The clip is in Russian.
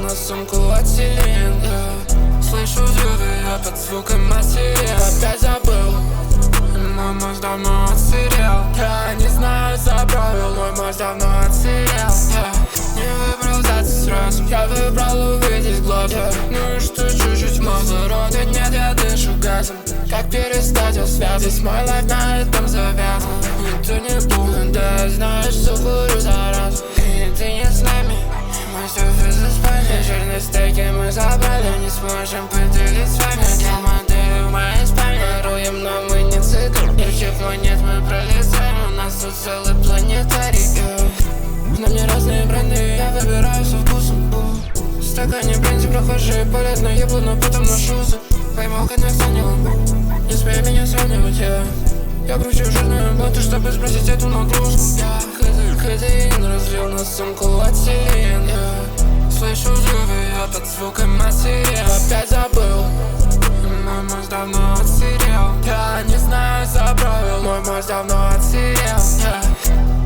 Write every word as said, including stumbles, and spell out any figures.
на сумку от Селин, yeah. Слышу взрывы, я под звуком матери. Опять забыл, мой мозг давно отсырел. Я не знаю за правил, мой мозг давно отсырел, yeah. Не выбрал сдаться сразу, я выбрал увидеть глаза, yeah. Ну и что, чуть-чуть кислорода нет, я дышу газом. Как перестать от связи, с мой лайф на этом завязан. И ты не помню, да знаешь, что курю заразу. И ты не с нами, мы все физы спали. Жирные стейки мы забрали, не сможем поделить с вами. Для модели в моей спальне воруем, но мы не цикл. Других планет мы пролетаем, у нас тут целый планетарий, yeah. На мне разные бренды, я выбираю со вкусом. В стакане бренди прохожие полезно, ебло, но потом на шузы. Поймал конец, занял, не смей меня сравнивать, yeah. Я кручу жирные блоты, чтобы сбросить эту нагрузку, yeah. Кадеин разлил на сумку от Селин, yeah. Слышу взрывы, я под звуком матери. Опять забыл, мой мозг давно отсырел. Я не знаю за правил, мой мозг давно отсырел, yeah.